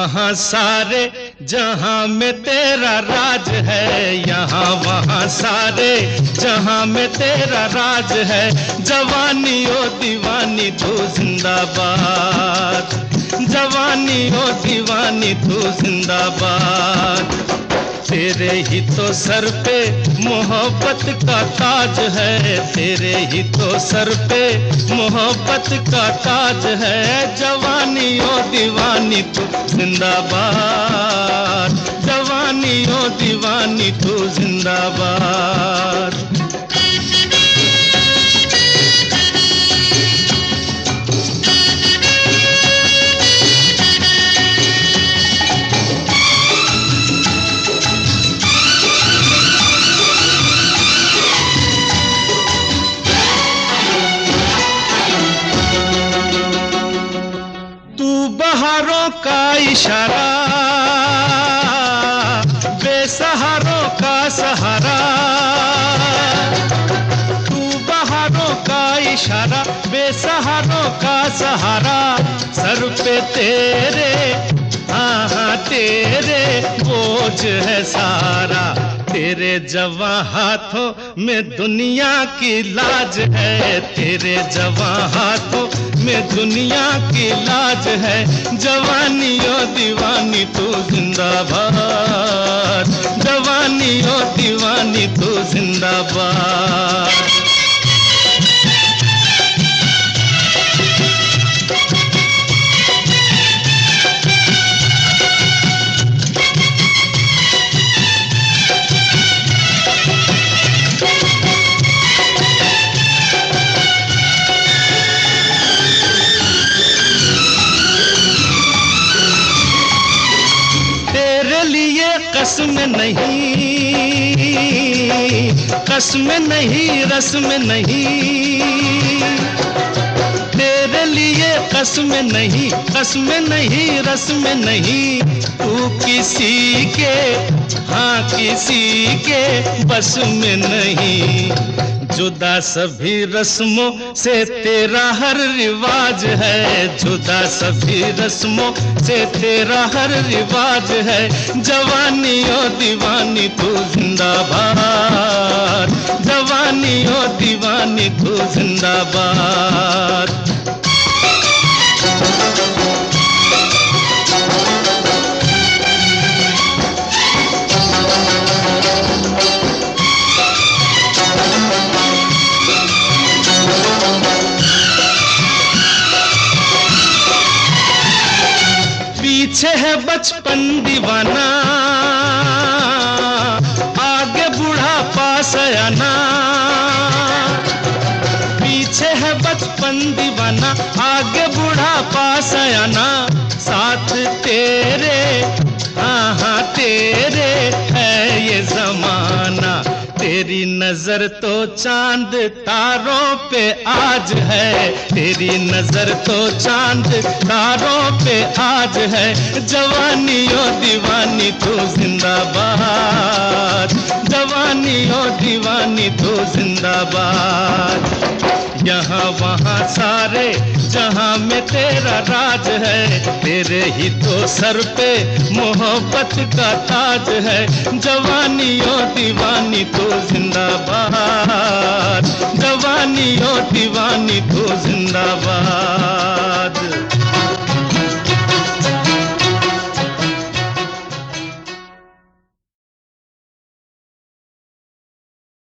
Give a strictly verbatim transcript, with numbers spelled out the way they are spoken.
वहाँ सारे जहाँ में तेरा राज है, यहाँ वहाँ सारे जहाँ में तेरा राज है। जवानी ओ दीवानी तू जिंदाबाद, जवानी ओ दीवानी तू जिंदाबाद। तेरे ही तो सर पे मोहब्बत का ताज है, तेरे ही तो सर पे मोहब्बत का ताज है। जवानी ओ दीवानी तू जिंदाबाद, जवानी ओ दीवानी तू जिंदाबाद। बहारों का इशारा, बेसहारों का सहारा। तू बहारों का इशारा, बेसहारों का सहारा। सर पे तेरे, हाँ हाँ तेरे बोझ है सारा। तेरे जवां हाथों में दुनिया की लाज है, तेरे जवां हाथों में दुनिया की लाज है। जवानी ओ दीवानी तू जिंदाबाद, जवानी ओ दीवानी तू जिंदाबाद। कसम नहीं, कसम नहीं, रस्म नहीं। तेरे लिए कसम नहीं, कसम नहीं, रस्म नहीं। तू किसी के, हाँ किसी के बस में नहीं। जुदा सभी रस्मों से तेरा हर रिवाज है, जुदा सभी रस्मों से तेरा हर रिवाज है। जवानी ओ दीवानी तू जिंदाबाद, जवानी ओ दीवानी तू जिंदाबाद। पीछे है बचपन दीवाना, आगे बुढ़ापा सयाना। पीछे है बचपन दीवाना, आगे बुढ़ापा सयाना। साथ तेरे, हाँ हाँ तेरे है ये जमाना। तेरी नजर तो चांद तारों पे आज है, तेरी नजर तो चांद तारों पे आज है। जवानी ओ दीवानी तू जिंदाबाद, जवानी ओ दीवानी तू जिंदाबाद। यहाँ वहाँ सारे जहाँ में तेरा राज है, तेरे ही तो सर पे मोहब्बत का ताज है। जवानी ओ दीवानी तू जिंदाबाद, जवानी ओ दीवानी तू जिंदाबाद।